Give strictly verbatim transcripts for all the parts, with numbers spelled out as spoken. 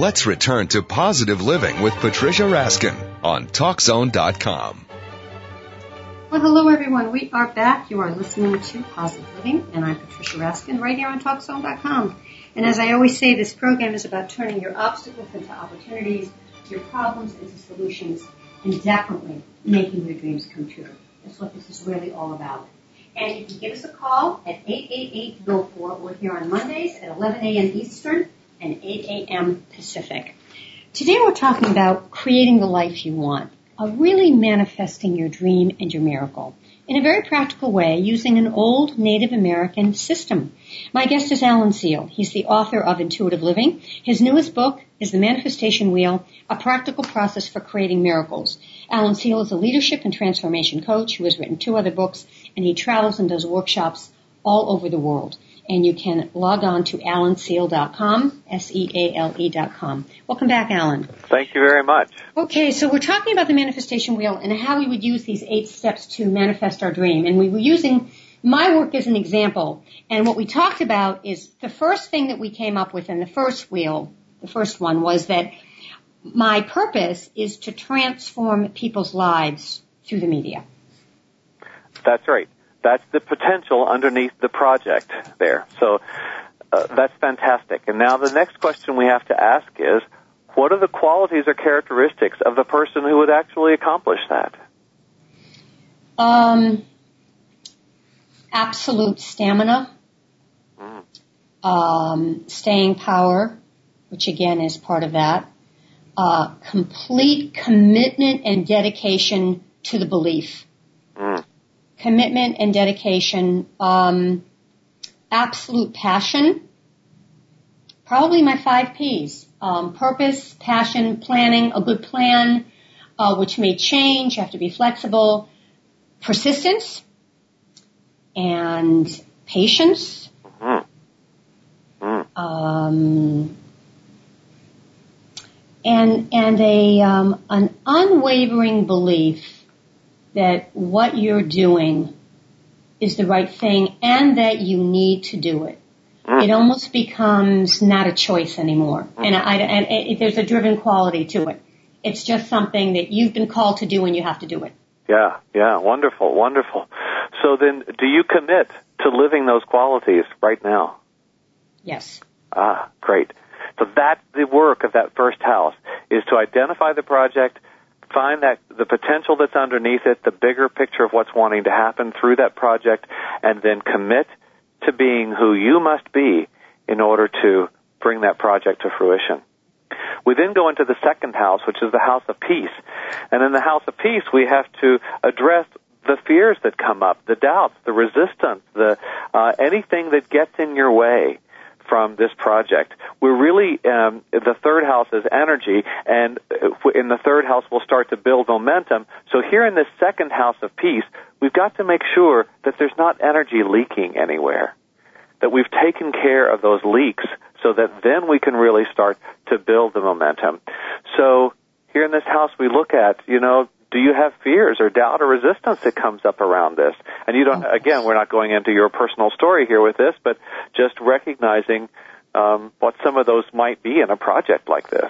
let's return to Positive Living with Patricia Raskin on Talk Zone dot com. Well, hello, everyone. We are back. You are listening to Positive Living, and I'm Patricia Raskin right here on Talk Zone dot com. And as I always say, this program is about turning your obstacles into opportunities, your problems into solutions, and definitely making your dreams come true. That's what this is really all about. And you can give us a call at eight eight eight, N O four. We're here on Mondays at eleven a.m. Eastern and eight a.m. Pacific. Today we're talking about creating the life you want, uh, really manifesting your dream and your miracle in a very practical way using an old Native American system. My guest is Alan Seale. He's the author of Intuitive Living. His newest book is The Manifestation Wheel, a practical process for creating miracles. Alan Seale is a leadership and transformation coach who has written two other books, and he travels and does workshops all over the world. And you can log on to alan seale dot com, S E A L E dot com. Welcome back, Alan. Thank you very much. Okay, so we're talking about the manifestation wheel and how we would use these eight steps to manifest our dream. And we were using my work as an example. And what we talked about is the first thing that we came up with in the first wheel, the first one, was that my purpose is to transform people's lives through the media. That's right. That's the potential underneath the project there. So uh, that's fantastic. And now the next question we have to ask is, what are the qualities or characteristics of the person who would actually accomplish that? Um, absolute stamina, mm. um, staying power, which again is part of that, uh, complete commitment and dedication to the belief. Mm. Commitment and dedication, um, absolute passion, probably my five P's, um, purpose, passion, planning, a good plan, uh, which may change, you have to be flexible, persistence, and patience, mm-hmm. Mm. um, and, and a, um, an unwavering belief that what you're doing is the right thing and that you need to do it. Mm. It almost becomes not a choice anymore. Mm. And, I, and it, there's a driven quality to it. It's just something that you've been called to do and you have to do it. Yeah, yeah, wonderful, wonderful. So then do you commit to living those qualities right now? Yes. Ah, great. So that's the work of that first house, is to identify the project, find that the potential that's underneath it, the bigger picture of what's wanting to happen through that project, and then commit to being who you must be in order to bring that project to fruition. We then go into the second house, which is the house of peace. And in the house of peace, we have to address the fears that come up, the doubts, the resistance, the uh, anything that gets in your way from this project. We're really, um, the third house is energy, and in the third house we'll start to build momentum. So here in this second house of peace, we've got to make sure that there's not energy leaking anywhere, that we've taken care of those leaks so that then we can really start to build the momentum. So here in this house we look at, you know, do you have fears or doubt or resistance that comes up around this? And you don't, again, we're not going into your personal story here with this, but just recognizing um, what some of those might be in a project like this.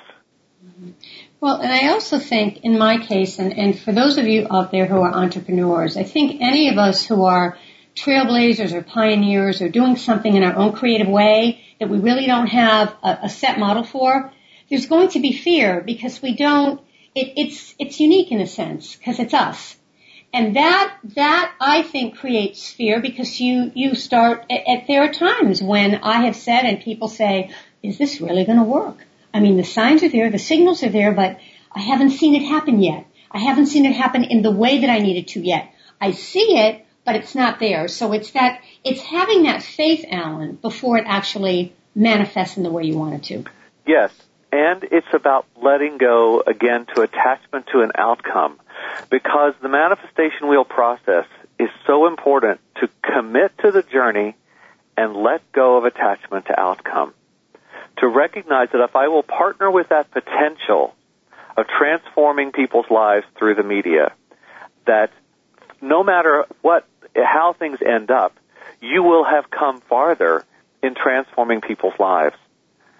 Well, and I also think in my case, and, and for those of you out there who are entrepreneurs, I think any of us who are trailblazers or pioneers or doing something in our own creative way that we really don't have a, a set model for, there's going to be fear because we don't, It, it's it's unique in a sense because it's us, and that that I think creates fear because you you start. At, at, there are times when I have said and people say, "Is this really going to work?" I mean, the signs are there, the signals are there, but I haven't seen it happen yet. I haven't seen it happen in the way that I needed to yet. I see it, but it's not there. So it's that it's having that faith, Alan, before it actually manifests in the way you want it to. Yes. And it's about letting go, again, to attachment to an outcome. Because the manifestation wheel process is so important to commit to the journey and let go of attachment to outcome. To recognize that if I will partner with that potential of transforming people's lives through the media, that no matter what, how things end up, you will have come farther in transforming people's lives.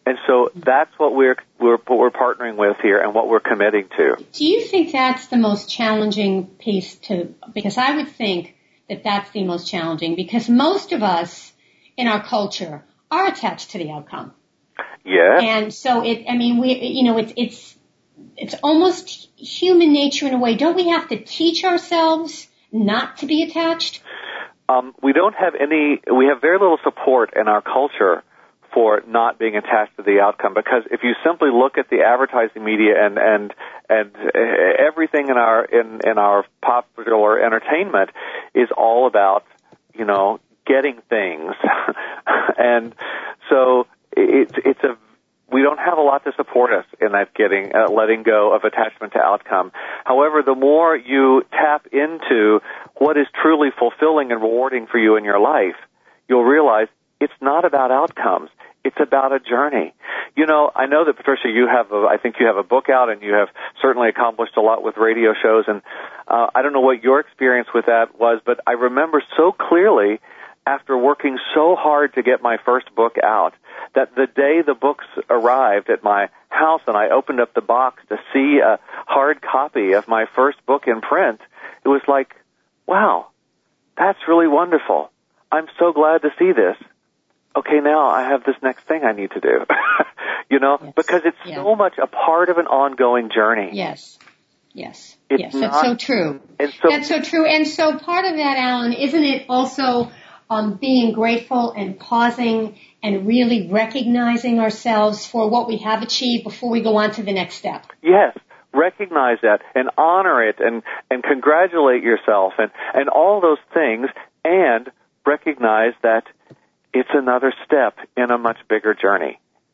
And so that's what we're, we're, what we're partnering with here and what we're committing to. Do you think that's the most challenging piece to, because I would think that that's the most challenging, because most of us in our culture are attached to the outcome. Yeah. And so it, I mean, we, you know, it's, it's, it's almost human nature in a way. Don't we have to teach ourselves not to be attached? Um, we don't have any, we have very little support in our culture for not being attached to the outcome, because if you simply look at the advertising media and, and, and everything in our, in, in our popular entertainment is all about, you know, getting things. And so it's, it's a, we don't have a lot to support us in that getting, uh, letting go of attachment to outcome. However, the more you tap into what is truly fulfilling and rewarding for you in your life, you'll realize it's not about outcomes. It's about a journey. You know, I know that, Patricia, you have a, I think you have a book out, and you have certainly accomplished a lot with radio shows, and uh, I don't know what your experience with that was, but I remember so clearly after working so hard to get my first book out, that the day the books arrived at my house and I opened up the box to see a hard copy of my first book in print, it was like, wow, that's really wonderful. I'm so glad to see this. Okay, now I have this next thing I need to do. You know, yes. Because it's yeah. so much a part of an ongoing journey. Yes. Yes. It's yes. Not, that's so true. So, that's so true. And so part of that, Alan, isn't it also um, being grateful and pausing and really recognizing ourselves for what we have achieved before we go on to the next step? Yes. Recognize that and honor it and, and congratulate yourself and, and all those things, and recognize that it's another step in a much bigger journey.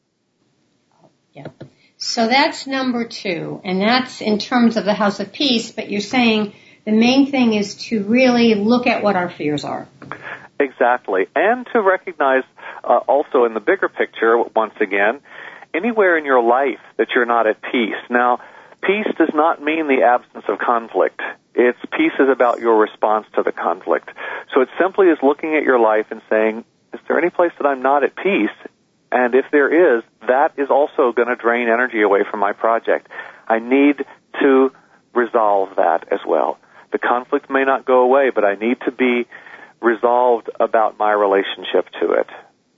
Yeah. So that's number two, and that's in terms of the House of Peace, but you're saying the main thing is to really look at what our fears are. Exactly. And to recognize uh, also in the bigger picture, once again, anywhere in your life that you're not at peace. Now, peace does not mean the absence of conflict. It's peace is about your response to the conflict. So it simply is looking at your life and saying, is there any place that I'm not at peace? And if there is, that is also going to drain energy away from my project. I need to resolve that as well. The conflict may not go away, but I need to be resolved about my relationship to it.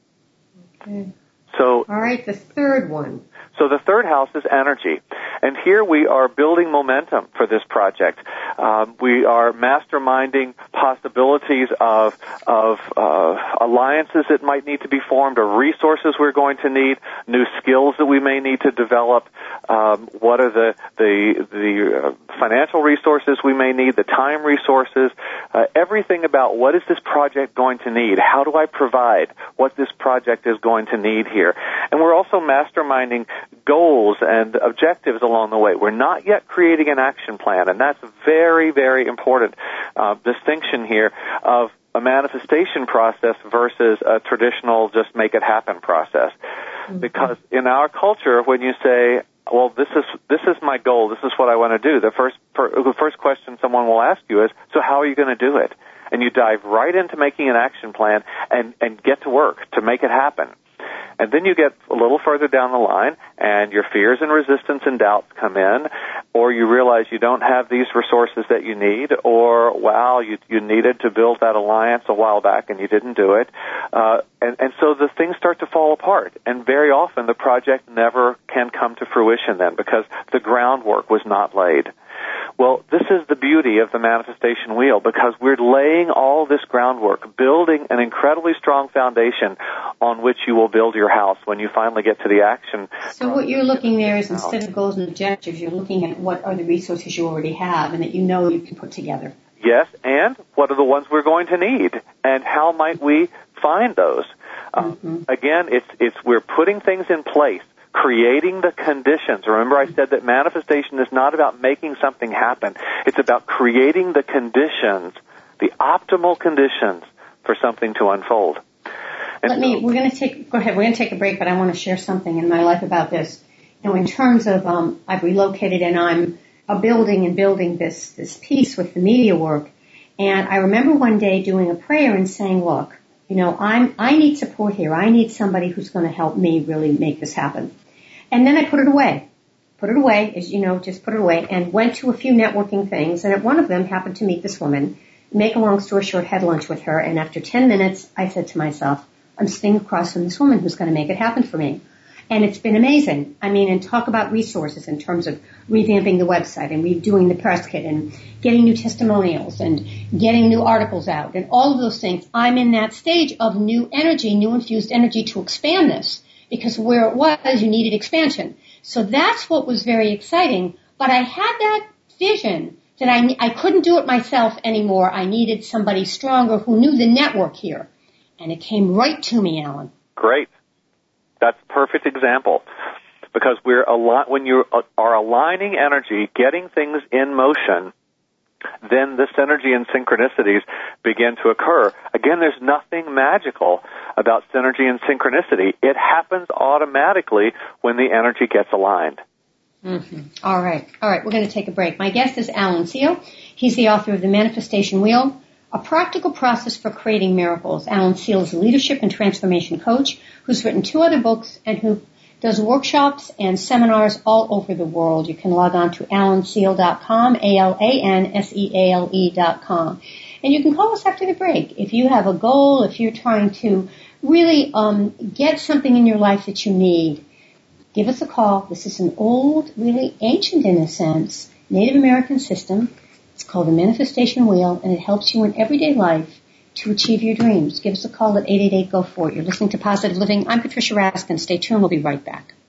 Okay. So, all right, the third one. So the third house is energy. And here we are building momentum for this project. Um, we are masterminding possibilities of of uh, alliances that might need to be formed, or resources we're going to need, new skills that we may need to develop. Um, what are the the the uh, financial resources we may need, the time resources, uh, everything about what is this project going to need? How do I provide what this project is going to need here? And we're also masterminding goals and objectives along the way. We're not yet creating an action plan, and that's a very, very important uh, distinction here of a manifestation process versus a traditional just make it happen process. Mm-hmm. Because in our culture, when you say, well, this is this is my goal, this is what I want to do, the first per, the first question someone will ask you is, so how are you going to do it? And you dive right into making an action plan and, and get to work to make it happen. And then you get a little further down the line, and your fears and resistance and doubts come in, or you realize you don't have these resources that you need, or, wow, you, you needed to build that alliance a while back and you didn't do it. Uh, and, and so the things start to fall apart, and very often the project never can come to fruition then because the groundwork was not laid. Well, this is the beauty of the manifestation wheel, because we're laying all this groundwork, building an incredibly strong foundation on which you will build your house when you finally get to the action. So what you're looking there is, instead of goals and objectives, you're looking at what are the resources you already have and that you know you can put together. Yes, and what are the ones we're going to need, and how might we find those? Mm-hmm. Um, again, it's it's we're putting things in place, creating the conditions. Remember I said that manifestation is not about making something happen. It's about creating the conditions, the optimal conditions for something to unfold. And Let me, we're going to take, go ahead, we're going to take a break, but I want to share something in my life about this. You know, in terms of, um, I've relocated and I'm uh, building and building this, this piece with the media work. And I remember one day doing a prayer and saying, look, you know, I'm, I need support here. I need somebody who's going to help me really make this happen. And then I put it away. Put it away, as you know, just put it away, and went to a few networking things, and at one of them happened to meet this woman. Make a long story short, had lunch with her, and after ten minutes, I said to myself, I'm sitting across from this woman who's going to make it happen for me. And it's been amazing. I mean, and talk about resources in terms of revamping the website and redoing the press kit and getting new testimonials and getting new articles out and all of those things. I'm in that stage of new energy, new infused energy to expand this, because where it was, you needed expansion. So that's what was very exciting. But I had that vision that I, I couldn't do it myself anymore. I needed somebody stronger who knew the network here. And it came right to me, Alan. Great. That's a perfect example. Because we're al- when you are aligning energy, getting things in motion, then this synergy and synchronicities begin to occur. Again, there's nothing magical about synergy and synchronicity. It happens automatically when the energy gets aligned. Mm-hmm. All right. All right. We're going to take a break. My guest is Alan Seale. He's the author of The Manifestation Wheel, a practical process for creating miracles. Alan Seale is a leadership and transformation coach who's written two other books and who does workshops and seminars all over the world. You can log on to alan seale dot com, A L A N S E A L E dot com. And you can call us after the break. If you have a goal, if you're trying to really um, get something in your life that you need, give us a call. This is an old, really ancient in a sense, Native American system. It's called the Manifestation Wheel, and it helps you in everyday life to achieve your dreams. Give us a call at eight eight eight, G O, four. You're listening to Positive Living. I'm Patricia Raskin. Stay tuned. We'll be right back.